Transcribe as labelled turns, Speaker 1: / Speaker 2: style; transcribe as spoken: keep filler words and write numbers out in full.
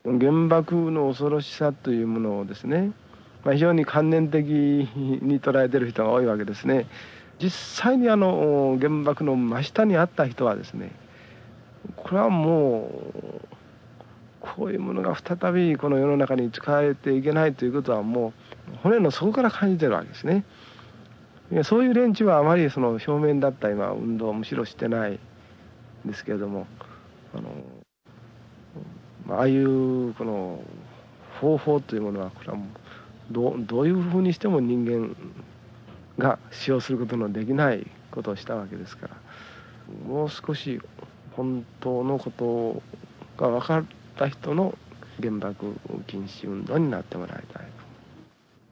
Speaker 1: 原爆の恐ろしさというものをですね、まあ、非常に観念的に捉えている人が多いわけですね。実際にあの原爆の真下にあった人はですね、これはもうこういうものが再びこの世の中に使えていけないということはもう骨の底から感じてるわけですね。いや、そういう連中はあまりその表面だった今運動をむしろしてないんですけれども、あのああいうこの方法というものはこれはもうどう、どういうふうにしても人間が使用することのできないことをしたわけですから、もう少し本当のことが分かった人の原爆禁止運動になってもらいたい。